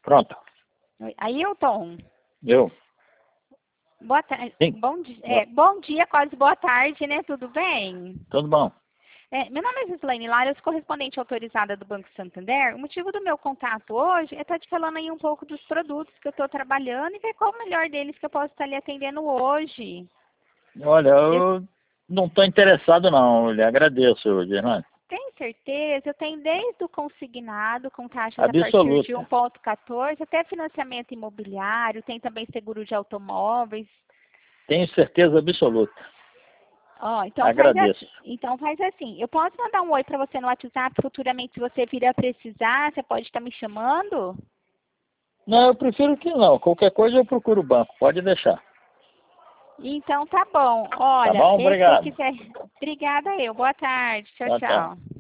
Pronto. Ailton. Eu. Boa tarde. Sim. Bom dia, quase boa tarde, né? Tudo bem? Tudo bom. Meu nome é Gislaine Lara, eu sou correspondente autorizada do Banco Santander. O motivo do meu contato hoje é estar te falando aí um pouco dos produtos que eu estou trabalhando e ver qual o melhor deles que eu posso estar lhe atendendo hoje. Olha, eu não estou interessado não, eu lhe agradeço, Germano. Tem certeza? Eu tenho desde o consignado, com taxas a partir de Absoluta. 1,14, até financiamento imobiliário, tem também seguro de automóveis. Tenho certeza absoluta. Então agradeço. faz assim, eu posso mandar um oi para você no WhatsApp futuramente, se você vir a precisar, você pode estar me chamando? Não, eu prefiro que não. Qualquer coisa eu procuro o banco, pode deixar. Então tá bom. Tá Olha, bom? se você Obrigado. quiser. Obrigada eu. Boa tarde. Tchau, Boa tarde. tchau.